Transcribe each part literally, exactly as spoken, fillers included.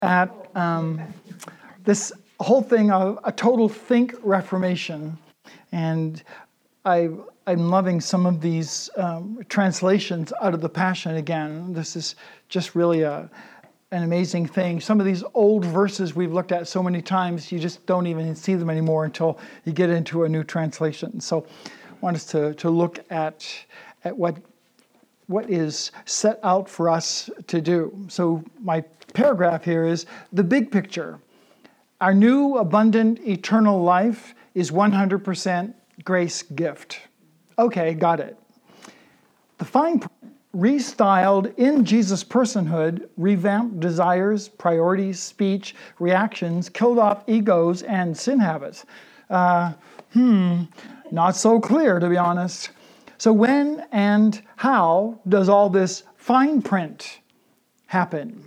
at um, this whole thing of a total think reformation, and I, I'm loving some of these um, translations out of the Passion again. This is just really a, an amazing thing. Some of these old verses we've looked at so many times, you just don't even see them anymore until you get into a new translation. So I want us to, to look at, at what what is set out for us to do. So my paragraph here is the big picture. Our new, abundant, eternal life is one hundred percent grace gift. Okay, got it. The fine print, restyled in Jesus' personhood, revamped desires, priorities, speech, reactions, killed off egos and sin habits. Uh, hmm, not so clear, to be honest. So when and how does all this fine print happen?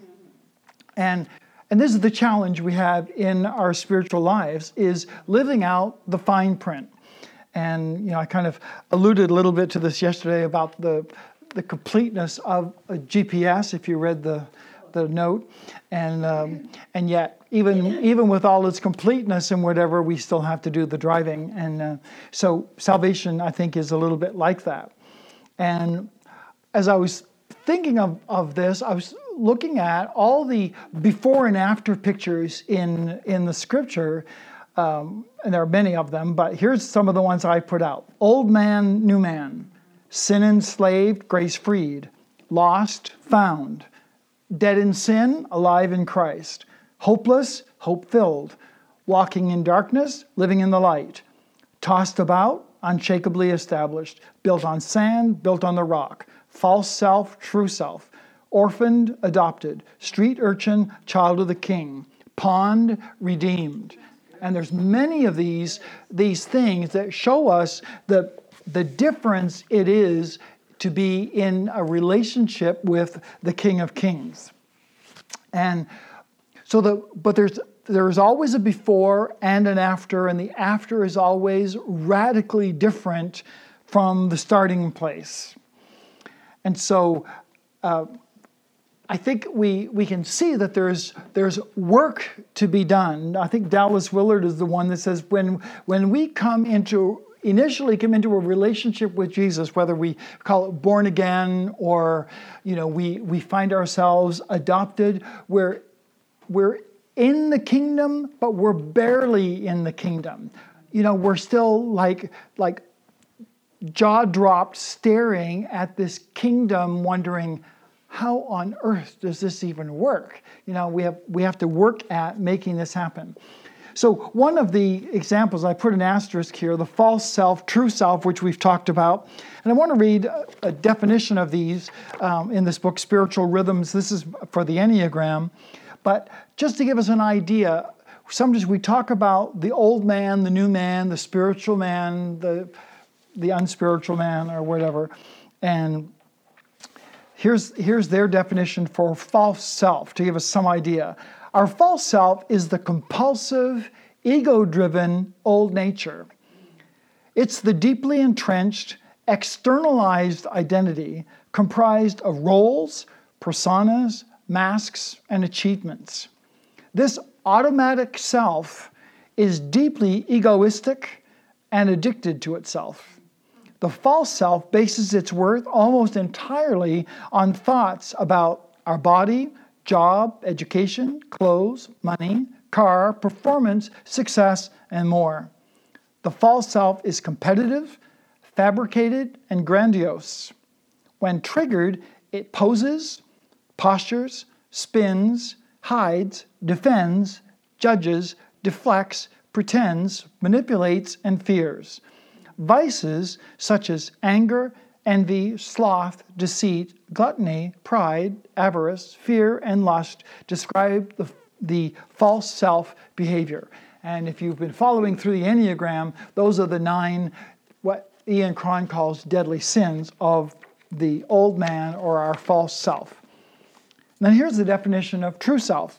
And and this is the challenge we have in our spiritual lives, is living out the fine print. And you know, I kind of alluded a little bit to this yesterday about the the completeness of a G P S, if you read the the note, and um, and yet even even with all its completeness and whatever, we still have to do the driving. And uh, so salvation, I think, is a little bit like that. And as I was thinking of, of this, I was looking at all the before and after pictures in in the Scripture, um, and there are many of them, but here's some of the ones I put out. Old man, new man. Sin enslaved, grace freed. Lost, found. Dead in sin, alive in Christ. Hopeless, hope-filled. Walking in darkness, living in the light. Tossed about, unshakably established. Built on sand, built on the rock. False self, true self. Orphaned, adopted. Street urchin, child of the king. Pawned, redeemed. And there's many of these, these things that show us the, the difference it is to be in a relationship with the King of Kings. And so the but there's there's always a before and an after, and the after is always radically different from the starting place. And so uh, I think we we can see that there's there's work to be done. I think Dallas Willard is the one that says when when we come into initially come into a relationship with Jesus, whether we call it born again or, you know, we, we find ourselves adopted, we're, we're in the kingdom, but we're barely in the kingdom. You know, we're still like, like jaw-dropped staring at this kingdom, wondering, how on earth does this even work? You know, we have we have to work at making this happen. So one of the examples, I put an asterisk here, the false self, true self, which we've talked about. And I want to read a definition of these um, in this book, Spiritual Rhythms. This is for the Enneagram. But just to give us an idea, sometimes we talk about the old man, the new man, the spiritual man, the, the unspiritual man, or whatever. And here's, here's their definition for false self, to give us some idea. Our false self is the compulsive, ego-driven old nature. It's the deeply entrenched, externalized identity comprised of roles, personas, masks, and achievements. This automatic self is deeply egoistic and addicted to itself. The false self bases its worth almost entirely on thoughts about our body, job, education, clothes, money, car, performance, success, and more. The false self is competitive, fabricated, and grandiose. When triggered, it poses, postures, spins, hides, defends, judges, deflects, pretends, manipulates, and fears. Vices such as anger, envy, sloth, deceit, gluttony, pride, avarice, fear, and lust describe the, the false self behavior. And if you've been following through the Enneagram, those are the nine, what Ian Cron calls deadly sins of the old man or our false self. Then here's the definition of true self.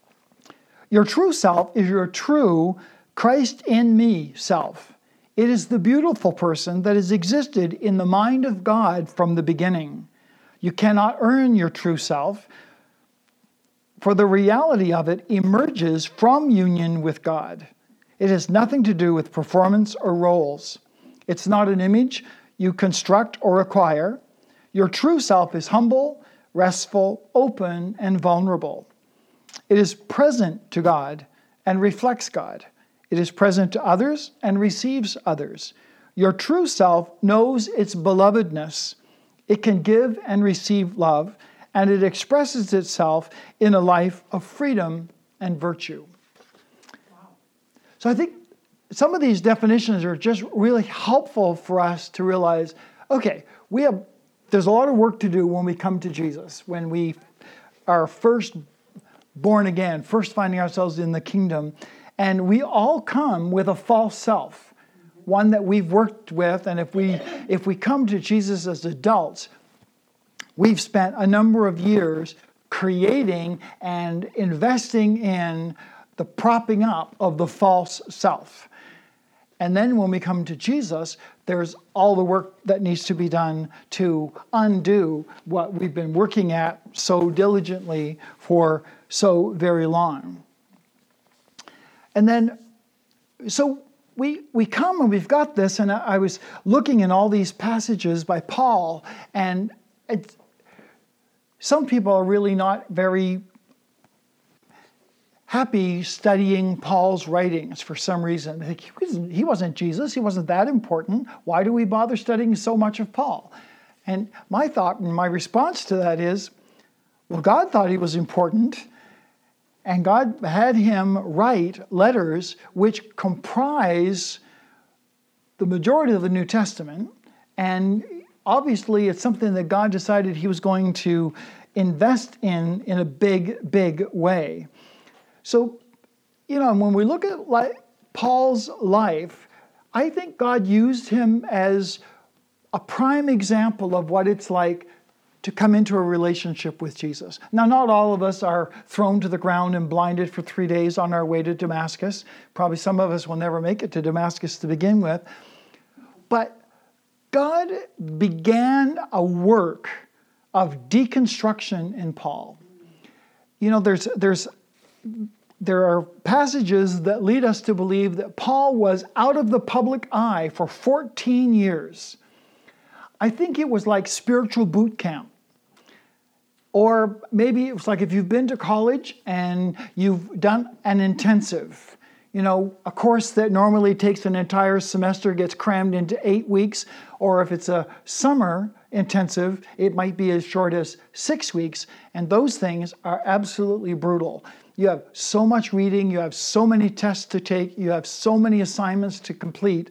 Your true self is your true Christ in me self. It is the beautiful person that has existed in the mind of God from the beginning. You cannot earn your true self, for the reality of it emerges from union with God. It has nothing to do with performance or roles. It's not an image you construct or acquire. Your true self is humble, restful, open, and vulnerable. It is present to God and reflects God. It is present to others and receives others. Your true self knows its belovedness. It can give and receive love, and it expresses itself in a life of freedom and virtue. Wow. So I think some of these definitions are just really helpful for us to realize, okay, we have there's a lot of work to do when we come to Jesus, when we are first born again, first finding ourselves in the kingdom. And we all come with a false self, one that we've worked with. And if we if we come to Jesus as adults, we've spent a number of years creating and investing in the propping up of the false self. And then when we come to Jesus, there's all the work that needs to be done to undo what we've been working at so diligently for so very long. And then, so we we come and we've got this, and I was looking in all these passages by Paul, and it's, some people are really not very happy studying Paul's writings for some reason. They think he wasn't, he wasn't Jesus. He wasn't that important. Why do we bother studying so much of Paul? And my thought and my response to that is, well, God thought he was important, and God had him write letters which comprise the majority of the New Testament, and obviously it's something that God decided he was going to invest in in a big, big way. So, you know, when we look at like Paul's life, I think God used him as a prime example of what it's like to come into a relationship with Jesus. Now, not all of us are thrown to the ground and blinded for three days on our way to Damascus. Probably some of us will never make it to Damascus to begin with. But God began a work of deconstruction in Paul. You know, there's there's there are passages that lead us to believe that Paul was out of the public eye for fourteen years. I think it was like spiritual boot camp. Or maybe it was like if you've been to college and you've done an intensive, you know, a course that normally takes an entire semester gets crammed into eight weeks. Or if it's a summer intensive, it might be as short as six weeks. And those things are absolutely brutal. You have so much reading, you have so many tests to take, you have so many assignments to complete.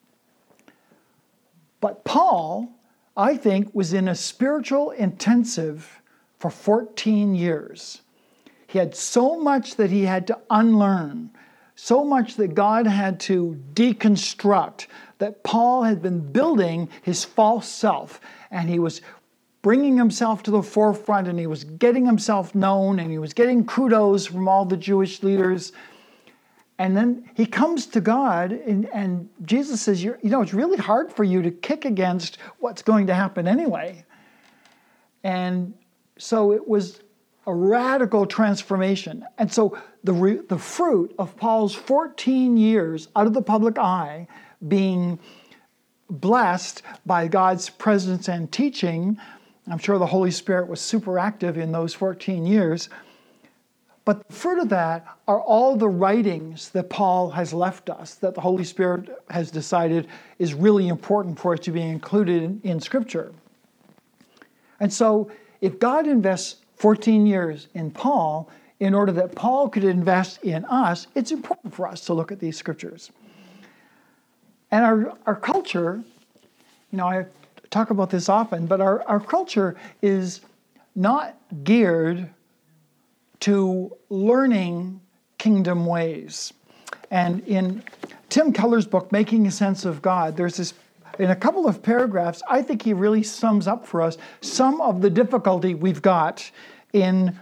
But Paul, I think, was in a spiritual intensive for fourteen years. He had so much that he had to unlearn, so much that God had to deconstruct, that Paul had been building his false self, and he was bringing himself to the forefront, and he was getting himself known, and he was getting kudos from all the Jewish leaders. And then he comes to God, and, and Jesus says, You're, you know, it's really hard for you to kick against what's going to happen anyway. And so it was a radical transformation. And so the, re, the fruit of Paul's fourteen years out of the public eye, being blessed by God's presence and teaching, I'm sure the Holy Spirit was super active in those fourteen years. But the fruit of that are all the writings that Paul has left us, that the Holy Spirit has decided is really important for it to be included in, in Scripture. And so if God invests fourteen years in Paul, in order that Paul could invest in us, it's important for us to look at these Scriptures. And our, our culture, you know, I talk about this often, but our, our culture is not geared to learning kingdom ways. And in Tim Keller's book, Making Sense of God, there's this, in a couple of paragraphs, I think he really sums up for us some of the difficulty we've got in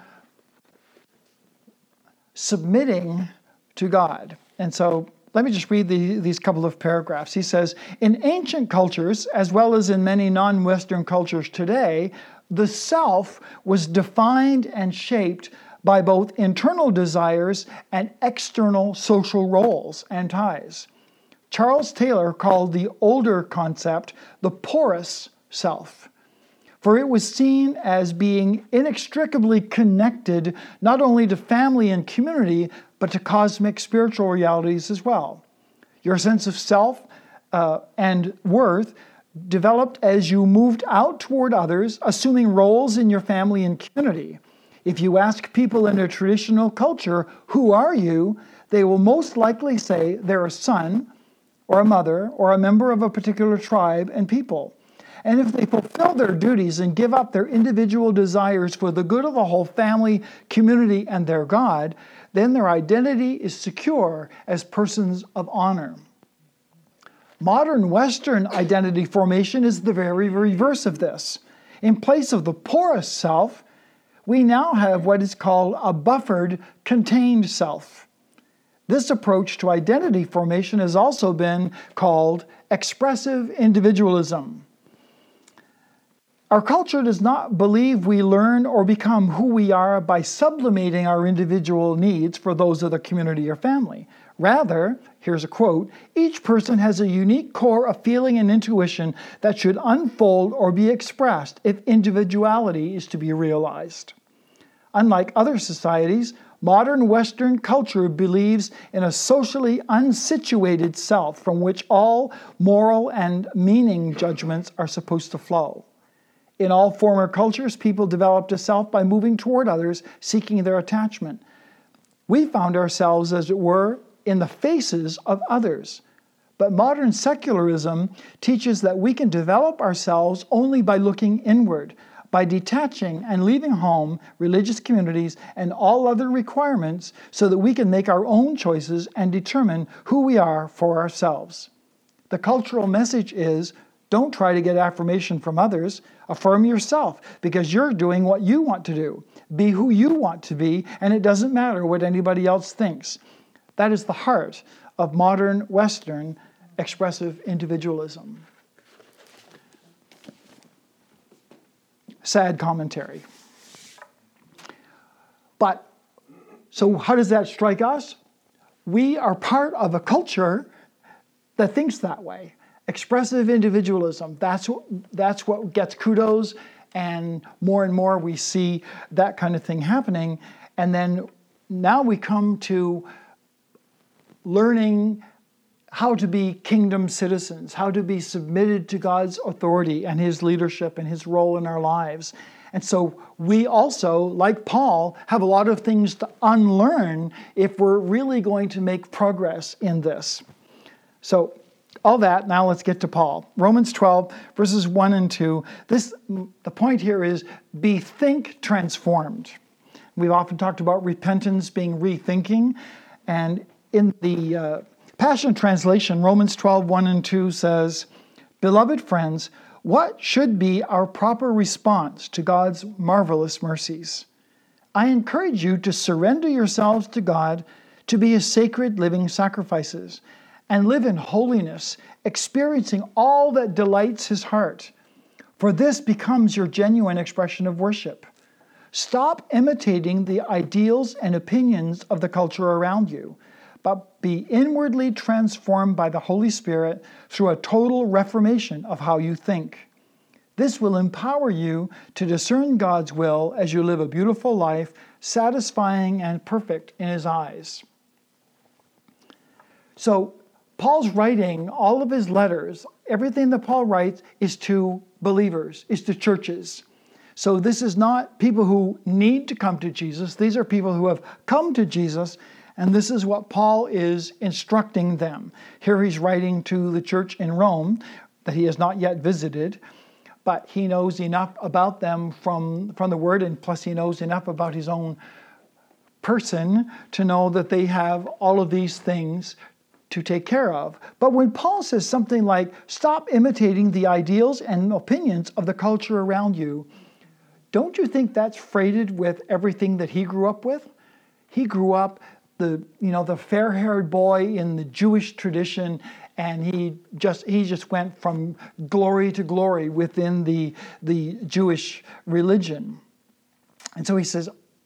submitting to God. And so let me just read the, these couple of paragraphs. He says, in ancient cultures, as well as in many non-Western cultures today, the self was defined and shaped by both internal desires and external social roles and ties. Charles Taylor called the older concept the porous self, for it was seen as being inextricably connected not only to family and community, but to cosmic spiritual realities as well. Your sense of self uh, and worth developed as you moved out toward others, assuming roles in your family and community. If you ask people in a traditional culture, who are you? They will most likely say they're a son or a mother or a member of a particular tribe and people. And if they fulfill their duties and give up their individual desires for the good of the whole family, community, and their God, then their identity is secure as persons of honor. Modern Western identity formation is the very reverse of this. In place of the porous self, we now have what is called a buffered, contained self. This approach to identity formation has also been called expressive individualism. Our culture does not believe we learn or become who we are by sublimating our individual needs for those of the community or family. Rather, here's a quote, each person has a unique core of feeling and intuition that should unfold or be expressed if individuality is to be realized. Unlike other societies, modern Western culture believes in a socially unsituated self from which all moral and meaning judgments are supposed to flow. In all former cultures, people developed a self by moving toward others, seeking their attachment. We found ourselves, as it were, in the faces of others. But modern secularism teaches that we can develop ourselves only by looking inward, by detaching and leaving home, religious communities, and all other requirements so that we can make our own choices and determine who we are for ourselves. The cultural message is, don't try to get affirmation from others. Affirm yourself because you're doing what you want to do. Be who you want to be, and it doesn't matter what anybody else thinks. That is the heart of modern Western expressive individualism. Sad commentary. But, so how does that strike us? We are part of a culture that thinks that way. Expressive individualism, that's what, that's what gets kudos, and more and more we see that kind of thing happening. And then now we come to learning how to be kingdom citizens, how to be submitted to God's authority and His leadership and His role in our lives. And so we also, like Paul, have a lot of things to unlearn if we're really going to make progress in this. So all that, now let's get to Paul. Romans twelve, verses one and two. This, the point here is, be think transformed. We've often talked about repentance being rethinking. And in the uh, Passion Translation, Romans twelve, one and two says, beloved friends, what should be our proper response to God's marvelous mercies? I encourage you to surrender yourselves to God to be His sacred living sacrifices, and live in holiness, experiencing all that delights His heart. For this becomes your genuine expression of worship. Stop imitating the ideals and opinions of the culture around you, but be inwardly transformed by the Holy Spirit through a total reformation of how you think. This will empower you to discern God's will as you live a beautiful life, satisfying and perfect in His eyes. So, Paul's writing all of his letters, everything that Paul writes is to believers, is to churches. So this is not people who need to come to Jesus. These are people who have come to Jesus, and this is what Paul is instructing them. Here he's writing to the church in Rome that he has not yet visited, but he knows enough about them from, from the Word, and plus he knows enough about his own person to know that they have all of these things to take care of. But when Paul says something like, stop imitating the ideals and opinions of the culture around you, don't you think that's freighted with everything that he grew up with? He grew up the, you know, the fair-haired boy in the Jewish tradition, and he just he just went from glory to glory within the, the Jewish religion. And so he says,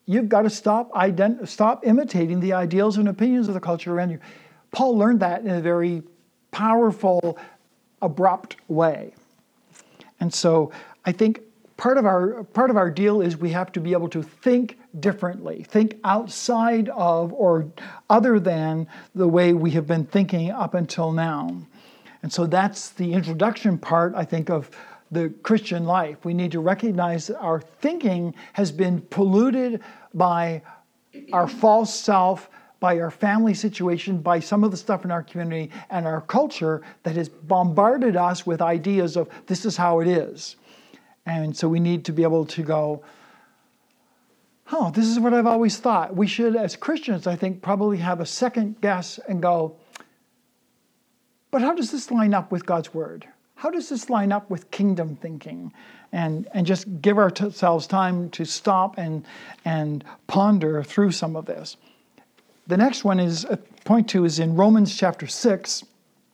you've got to stop ident- stop imitating the ideals and opinions of the culture around you. Paul learned that in a very powerful, abrupt way. And so I think part of our part of our deal is we have to be able to think differently, think outside of or other than the way we have been thinking up until now. And so that's the introduction part, I think, of the Christian life. We need to recognize that our thinking has been polluted by our false self, by our family situation, by some of the stuff in our community and our culture that has bombarded us with ideas of this is how it is. And so we need to be able to go, oh, this is what I've always thought. We should, as Christians, I think, probably have a second guess and go, but how does this line up with God's Word? How does this line up with kingdom thinking? And, and just give ourselves time to stop and, and ponder through some of this. The next one is, uh, point two is in Romans chapter six,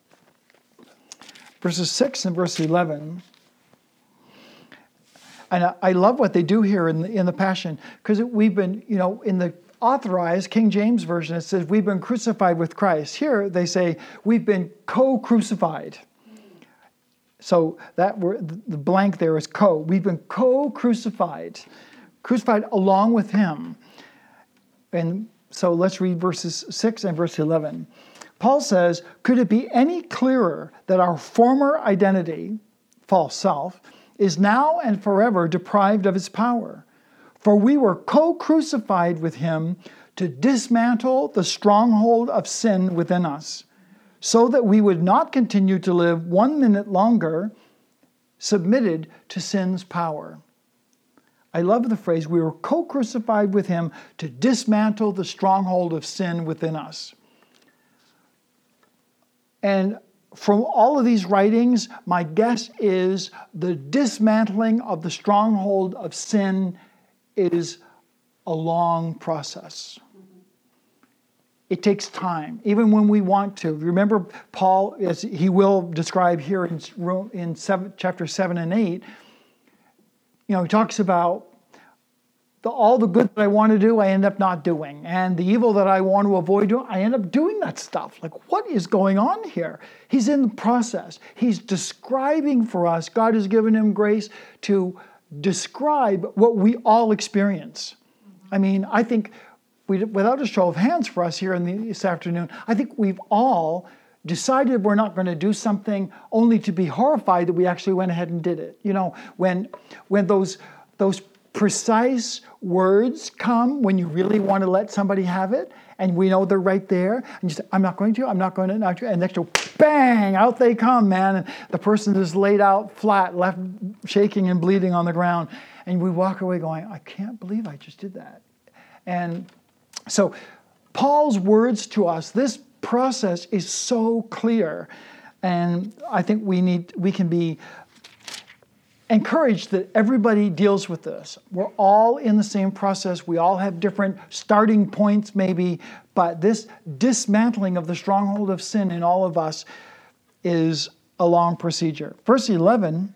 verses six and verse eleven. And I, I love what they do here in the, in the Passion, because we've been, you know, in the authorized King James Version, it says we've been crucified with Christ. Here they say we've been co-crucified. So that word, the blank there is co. We've been co-crucified, crucified along with him. And so let's read verses six and verse eleven. Paul says, could it be any clearer that our former identity, false self, is now and forever deprived of its power? For we were co-crucified with him to dismantle the stronghold of sin within us, so that we would not continue to live one minute longer submitted to sin's power. I love the phrase, we were co-crucified with him to dismantle the stronghold of sin within us. And from all of these writings, my guess is the dismantling of the stronghold of sin is a long process. It takes time, even when we want to. Remember, Paul, as he will describe here in, in seven, chapter seven and eight, you know, he talks about the, all the good that I want to do, I end up not doing. And the evil that I want to avoid doing, I end up doing that stuff. Like, what is going on here? He's in the process. He's describing for us. God has given him grace to describe what we all experience. I mean, I think, we, without a show of hands for us here in the, this afternoon, I think we've all decided we're not going to do something only to be horrified that we actually went ahead and did it. You know, when when those those precise words come, when you really want to let somebody have it, and we know they're right there, and you say, I'm not going to, I'm not going to, not to, and next to, bang, out they come, man, and the person is laid out flat, left shaking and bleeding on the ground, and we walk away going, I can't believe I just did that. And so Paul's words to us, this process is so clear, and I think we need, we can be encouraged that everybody deals with this. We're all in the same process. We all have different starting points maybe, but this dismantling of the stronghold of sin in all of us is a long procedure. Verse eleven,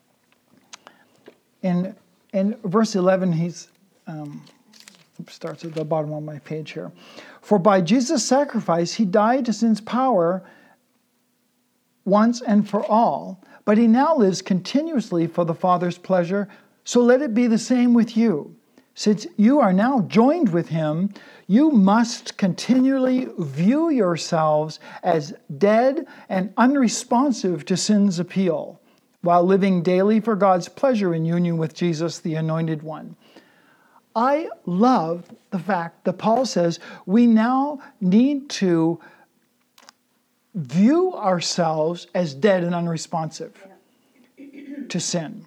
in, in verse eleven, he's, um, starts at the bottom of my page here. For by Jesus' sacrifice, he died to sin's power once and for all, but he now lives continuously for the Father's pleasure, so let it be the same with you. Since you are now joined with him, you must continually view yourselves as dead and unresponsive to sin's appeal, while living daily for God's pleasure in union with Jesus, the Anointed One. I love the fact that Paul says we now need to view ourselves as dead and unresponsive to sin.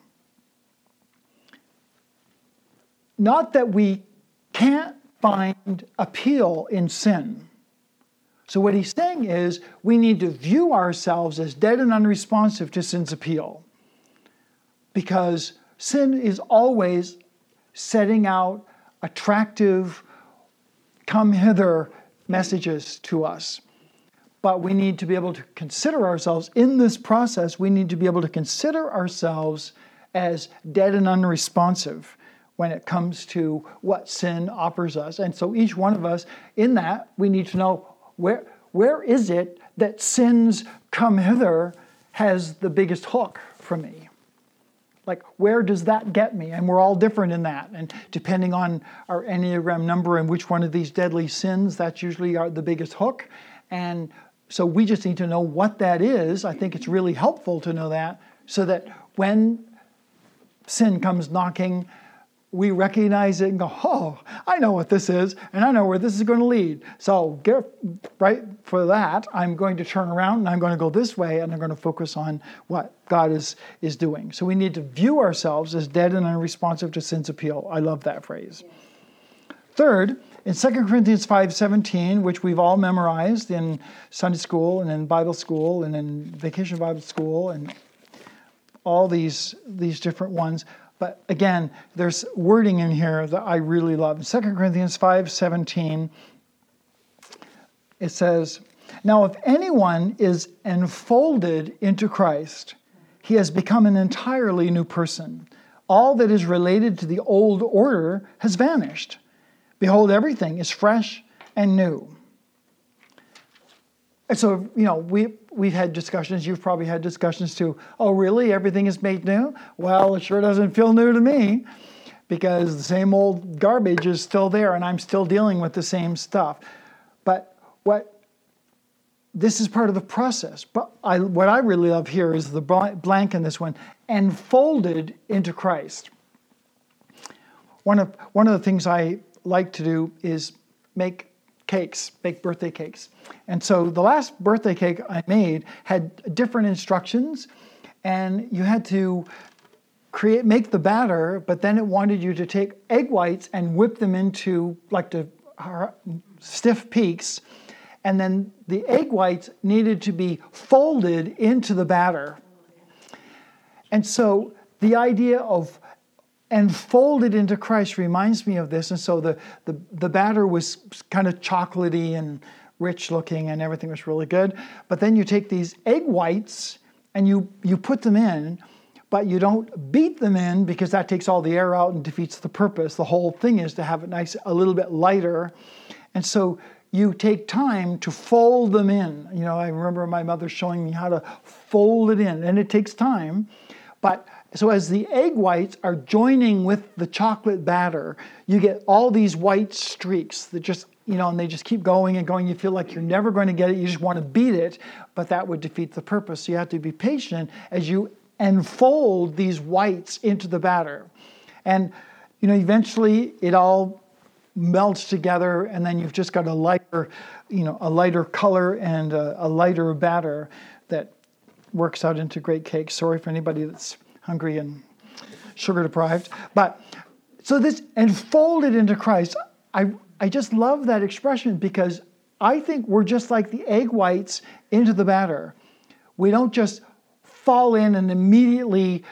Not that we can't find appeal in sin. So what he's saying is we need to view ourselves as dead and unresponsive to sin's appeal. Because sin is always setting out attractive, come hither messages to us. But we need to be able to consider ourselves in this process. We need to be able to consider ourselves as dead and unresponsive when it comes to what sin offers us. And so each one of us, in that, we need to know where where is it that sin's come hither has the biggest hook for me? Like, where does that get me? And we're all different in that. And depending on our Enneagram number and which one of these deadly sins, that's usually our, the biggest hook. And so we just need to know what that is. I think it's really helpful to know that, so that when sin comes knocking, we recognize it and go, oh, I know what this is, and I know where this is going to lead. So get right for that. I'm going to turn around, and I'm going to go this way, and I'm going to focus on what God is, is doing. So we need to view ourselves as dead and unresponsive to sin's appeal. I love that phrase. Yeah. Third, in Second Corinthians five seventeen, which we've all memorized in Sunday school and in Bible school and in Vacation Bible School and all these, these different ones. But again, there's wording in here that I really love. In Second Corinthians five seventeen, it says, now if anyone is enfolded into Christ, he has become an entirely new person. All that is related to the old order has vanished. Behold, everything is fresh and new. And so, you know, we, we've had discussions, you've probably had discussions too. Oh, really? Everything is made new? Well, it sure doesn't feel new to me, because the same old garbage is still there and I'm still dealing with the same stuff. But what this is part of the process. But I, what I really love here is the blank in this one, enfolded into Christ. One of, one of the things I like to do is make cakes, bake birthday cakes. And so the last birthday cake I made had different instructions, and you had to create, make the batter, but then it wanted you to take egg whites and whip them into like the stiff peaks. And then the egg whites needed to be folded into the batter. And so the idea of enfolded into Christ reminds me of this. And so the, the, the batter was kind of chocolatey and rich looking and everything was really good. But then you take these egg whites and you, you put them in, but you don't beat them in because that takes all the air out and defeats the purpose. The whole thing is to have it nice, a little bit lighter. And so you take time to fold them in. You know, I remember my mother showing me how to fold it in, and it takes time. But so as the egg whites are joining with the chocolate batter, you get all these white streaks that just, you know, and they just keep going and going. You feel like you're never going to get it. You just want to beat it, but that would defeat the purpose. So you have to be patient as you enfold these whites into the batter. And, you know, eventually it all melts together, and then you've just got a lighter, you know, a lighter color and a, a lighter batter that works out into great cakes. Sorry for anybody that's hungry and sugar deprived. But so this enfolded into Christ, I I just love that expression, because I think we're just like the egg whites into the batter. We don't just fall in and immediately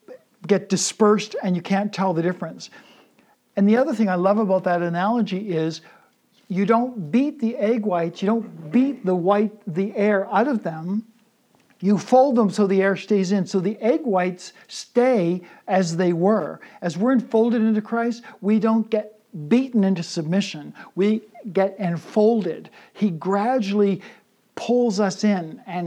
get dispersed and you can't tell the difference. And the other thing I love about that analogy is you don't beat the egg whites, you don't beat the white, the air out of them. You fold them so the air stays in. So the egg whites stay as they were. As we're enfolded into Christ, we don't get beaten into submission. We get enfolded. He gradually pulls us in and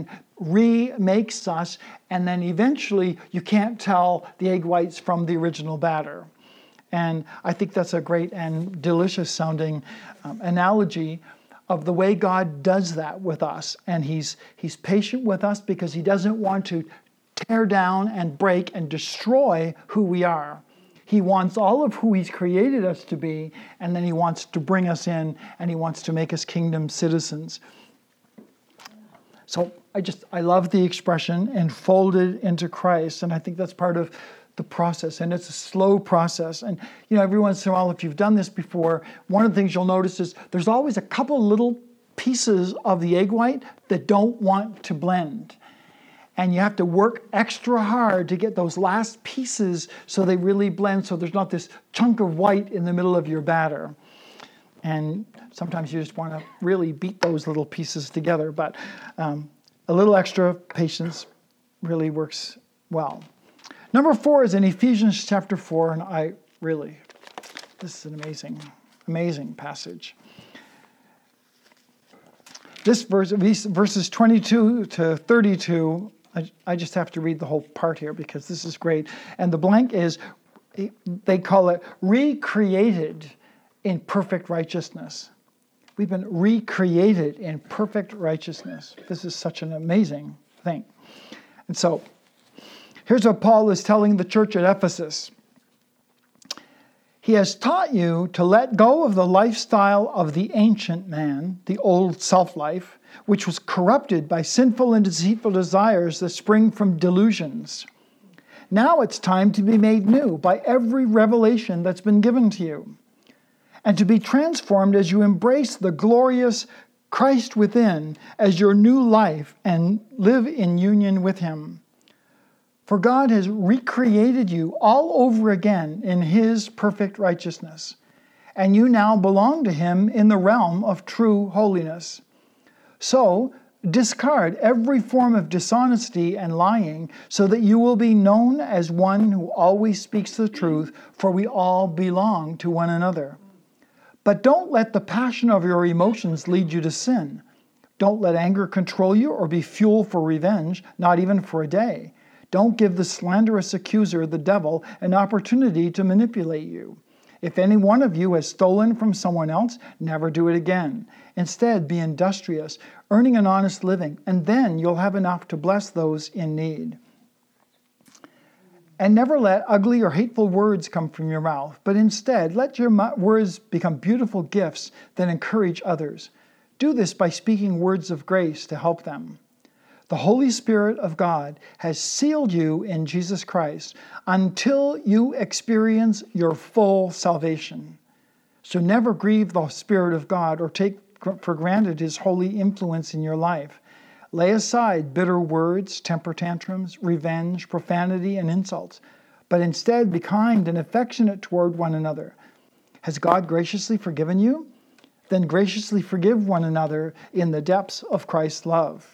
remakes us, and then eventually you can't tell the egg whites from the original batter. And I think that's a great and delicious sounding um, analogy of the way God does that with us. And he's he's patient with us because he doesn't want to tear down and break and destroy who we are. He wants all of who he's created us to be, and then he wants to bring us in, and he wants to make us kingdom citizens. So I just, I love the expression, enfolded into Christ, and I think that's part of the process, and it's a slow process. And you know, every once in a while, if you've done this before, one of the things you'll notice is there's always a couple little pieces of the egg white that don't want to blend. And you have to work extra hard to get those last pieces so they really blend, so there's not this chunk of white in the middle of your batter. And sometimes you just want to really beat those little pieces together, but um, a little extra patience really works well. Number four is in Ephesians chapter four, and I really This is an amazing, amazing passage. This verse, verses twenty-two to thirty-two, I, I just have to read the whole part here because this is great. And the blank is, they call it recreated in perfect righteousness. We've been recreated in perfect righteousness. This is such an amazing thing. And so, here's what Paul is telling the church at Ephesus. He has taught you to let go of the lifestyle of the ancient man, the old self-life, which was corrupted by sinful and deceitful desires that spring from delusions. Now it's time to be made new by every revelation that's been given to you, and to be transformed as you embrace the glorious Christ within as your new life and live in union with Him. For God has recreated you all over again in His perfect righteousness, and you now belong to Him in the realm of true holiness. So, discard every form of dishonesty and lying so that you will be known as one who always speaks the truth, for we all belong to one another. But don't let the passion of your emotions lead you to sin. Don't let anger control you or be fuel for revenge, not even for a day. Don't give the slanderous accuser, the devil, an opportunity to manipulate you. If any one of you has stolen from someone else, never do it again. Instead, be industrious, earning an honest living, and then you'll have enough to bless those in need. And never let ugly or hateful words come from your mouth, but instead let your words become beautiful gifts that encourage others. Do this by speaking words of grace to help them. The Holy Spirit of God has sealed you in Jesus Christ until you experience your full salvation. So never grieve the Spirit of God or take for granted His holy influence in your life. Lay aside bitter words, temper tantrums, revenge, profanity, and insults, but instead be kind and affectionate toward one another. Has God graciously forgiven you? Then graciously forgive one another in the depths of Christ's love.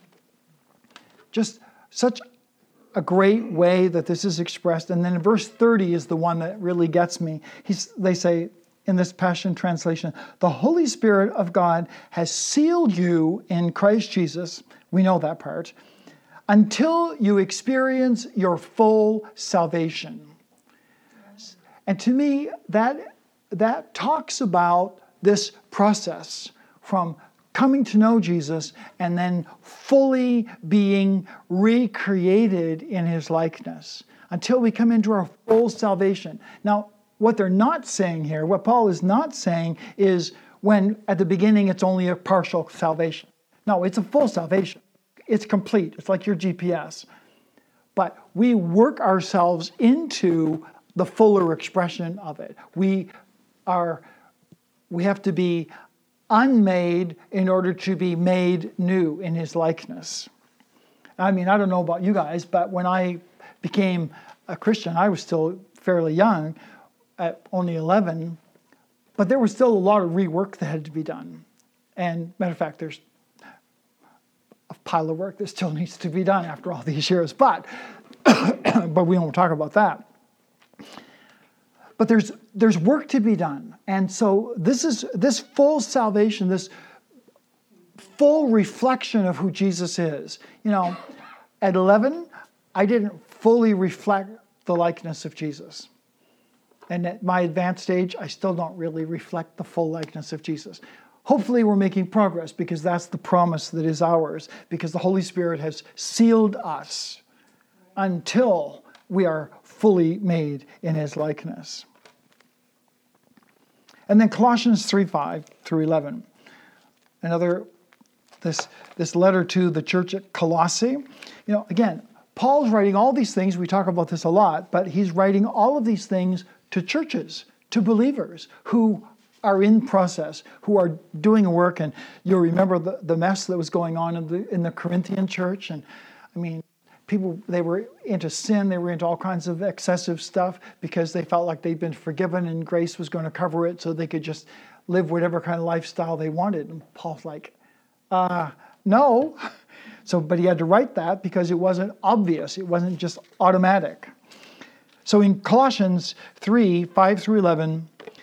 Just such a great way that this is expressed. And then in verse thirty is the one that really gets me. He's, they say in this Passion Translation, the Holy Spirit of God has sealed you in Christ Jesus. We know that part. Until you experience your full salvation. And to me, that, that talks about this process from coming to know Jesus and then fully being recreated in His likeness until we come into our full salvation. Now, what they're not saying here, what Paul is not saying is when at the beginning it's only a partial salvation. No, it's a full salvation. It's complete. It's like your G P S. But we work ourselves into the fuller expression of it. We are, we have to be unmade in order to be made new in His likeness. I mean, I don't know about you guys, but when I became a Christian, I was still fairly young, at only eleven, but there was still a lot of rework that had to be done. And matter of fact, there's a pile of work that still needs to be done after all these years, but but we won't talk about that. But there's there's work to be done. And so this is this full salvation, this full reflection of who Jesus is. You know, at eleven, I didn't fully reflect the likeness of Jesus. And at my advanced age, I still don't really reflect the full likeness of Jesus. Hopefully we're making progress because that's the promise that is ours, because the Holy Spirit has sealed us until we are fully made in His likeness. And then Colossians three, five through eleven. Another, this, this letter to the church at Colossae. You know, again, Paul's writing all these things. We talk about this a lot, but he's writing all of these things to churches, to believers who are in process, who are doing a work. And you'll remember the, the mess that was going on in the, in the Corinthian church. And I mean, people, they were into sin. They were into all kinds of excessive stuff because they felt like they'd been forgiven and grace was going to cover it so they could just live whatever kind of lifestyle they wanted. And Paul's like, uh, no. So, but he had to write that because it wasn't obvious. It wasn't just automatic. So in Colossians three, five through eleven,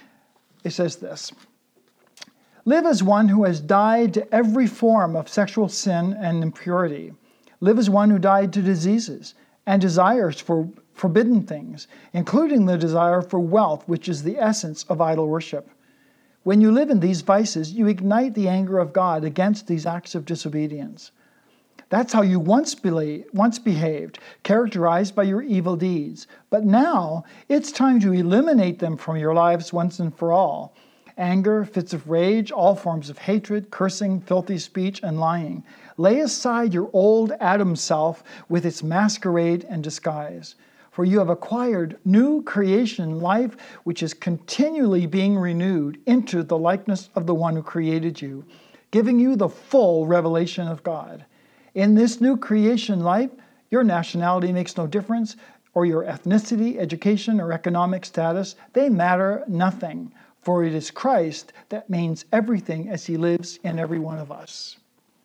it says this: live as one who has died to every form of sexual sin and impurity. Live as one who died to diseases and desires for forbidden things, including the desire for wealth, which is the essence of idol worship. When you live in these vices, you ignite the anger of God against these acts of disobedience. That's how you once, be- once behaved, characterized by your evil deeds. But now, it's time to eliminate them from your lives once and for all. Anger, fits of rage, all forms of hatred, cursing, filthy speech, and lying. Lay aside your old Adam self with its masquerade and disguise. For you have acquired new creation life, which is continually being renewed into the likeness of the one who created you, giving you the full revelation of God. In this new creation life, your nationality makes no difference, or your ethnicity, education, or economic status. They matter nothing, for it is Christ that means everything as he lives in every one of us.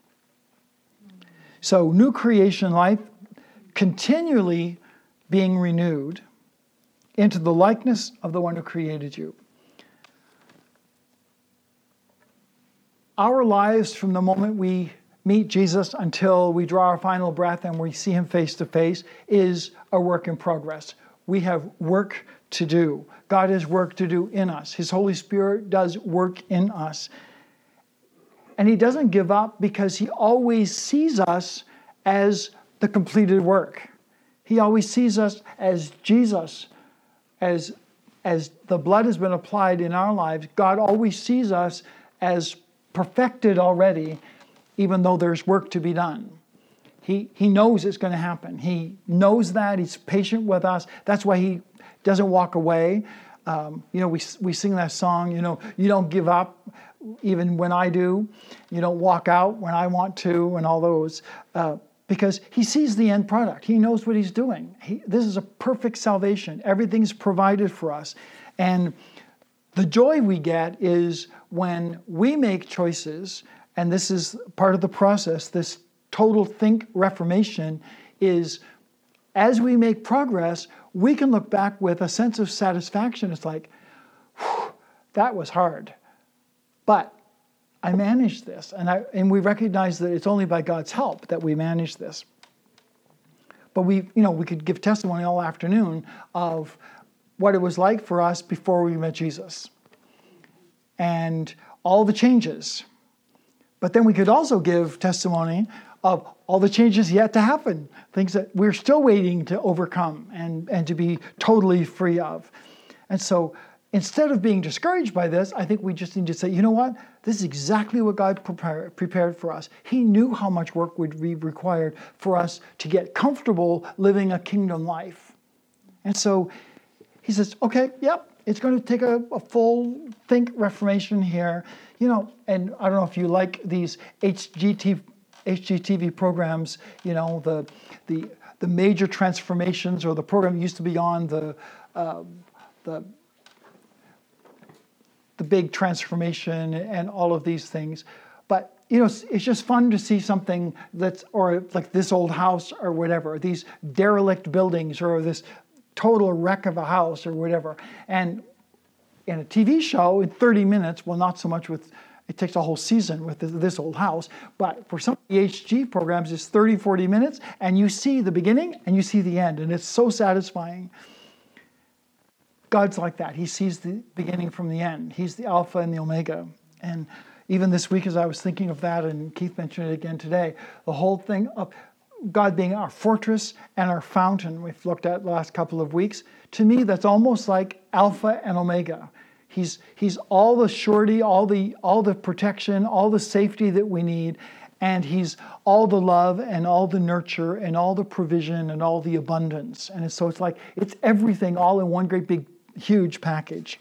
So, new creation life, continually being renewed into the likeness of the one who created you. Our lives from the moment we meet Jesus until we draw our final breath and we see him face to face is a work in progress. We have work to do. God has work to do in us. His Holy Spirit does work in us. And he doesn't give up because he always sees us as the completed work. He always sees us as Jesus, as, as the blood has been applied in our lives. God always sees us as perfected already, even though there's work to be done. He, he knows it's going to happen. He knows that. He's patient with us. That's why he doesn't walk away. Um, you know, we, we sing that song, you know, you don't give up even when I do. You don't walk out when I want to, and all those. Uh, Because he sees the end product. He knows what he's doing. He, this is a perfect salvation. Everything's provided for us. And the joy we get is when we make choices, and this is part of the process, this total think reformation is, as we make progress, we can look back with a sense of satisfaction. It's like, whew, that was hard. But I managed this, and I and we recognize that it's only by God's help that we manage this. But we, you know, we could give testimony all afternoon of what it was like for us before we met Jesus, and all the changes. But then we could also give testimony of all the changes yet to happen, things that we're still waiting to overcome and, and to be totally free of. And so, instead of being discouraged by this, I think we just need to say, you know what? This is exactly what God prepared, prepared for us. He knew how much work would be required for us to get comfortable living a kingdom life. And so he says, okay, yep, it's going to take a, a full think reformation here. You know, and I don't know if you like these H G T V, H G T V programs, you know, the the the major transformations, or the program used to be on the uh, the the big transformation and all of these things. But, you know, it's, it's just fun to see something that's, or like this old house or whatever, these derelict buildings or this total wreck of a house or whatever. And in a T V show, in thirty minutes, well, not so much with, it takes a whole season with this, this old house, but for some of the H G programs, it's thirty, forty minutes, and you see the beginning and you see the end, and it's so satisfying. God's like that. He sees the beginning from the end. He's the Alpha and the Omega. And even this week, as I was thinking of that, and Keith mentioned it again today, the whole thing of God being our fortress and our fountain, we've looked at the last couple of weeks. To me, that's almost like Alpha and Omega. He's he's all the surety, all the all the protection, all the safety that we need, and he's all the love and all the nurture and all the provision and all the abundance. And so it's like it's everything all in one great big huge package.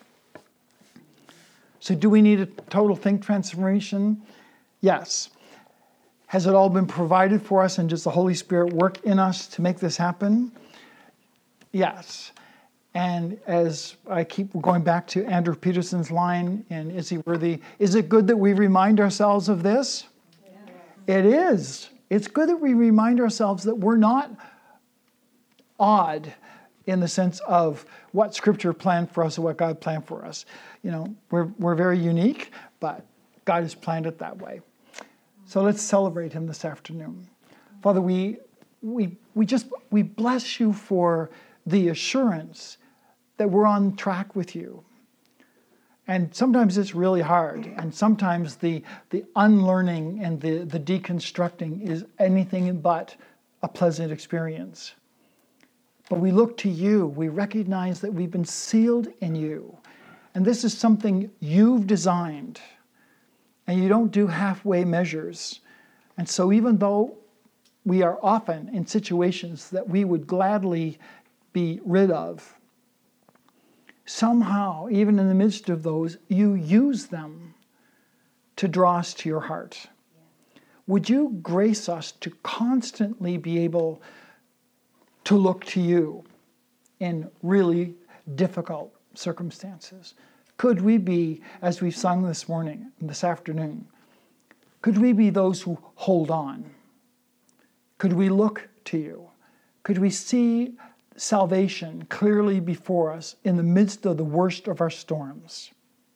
So do we need a total think transformation? Yes. Has it all been provided for us, and does the Holy Spirit work in us to make this happen? Yes. And as I keep going back to Andrew Peterson's line in Is He Worthy? Is it good that we remind ourselves of this? Yeah. It is. It's good that we remind ourselves that we're not odd. in the sense of what Scripture planned for us and what God planned for us. You know, we're we're very unique, but God has planned it that way. So let's celebrate him this afternoon. Father, we we we just we bless you for the assurance that we're on track with you. And sometimes it's really hard. And sometimes the, the unlearning and the, the deconstructing is anything but a pleasant experience. But we look to you. We recognize that we've been sealed in you. And this is something you've designed. And you don't do halfway measures. And so even though we are often in situations that we would gladly be rid of, somehow, even in the midst of those, you use them to draw us to your heart. Would you grace us to constantly be able to look to you in really difficult circumstances? Could we be, as we've sung this morning, this afternoon, could we be those who hold on? Could we look to you? Could we see salvation clearly before us in the midst of the worst of our storms?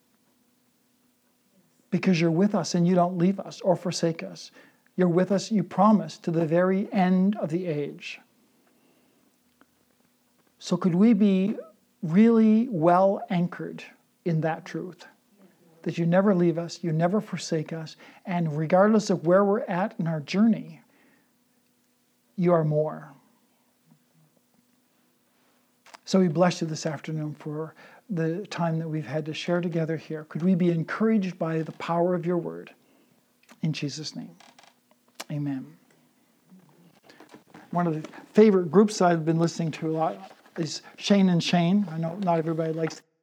Because you're with us and you don't leave us or forsake us. You're with us, you promise, to the very end of the age. So could we be really well anchored in that truth? That you never leave us, you never forsake us, and regardless of where we're at in our journey, you are more. So we bless you this afternoon for the time that we've had to share together here. Could we be encouraged by the power of your word? In Jesus' name, amen. One of the favorite groups I've been listening to a lot is Shane and Shane. I know not everybody likes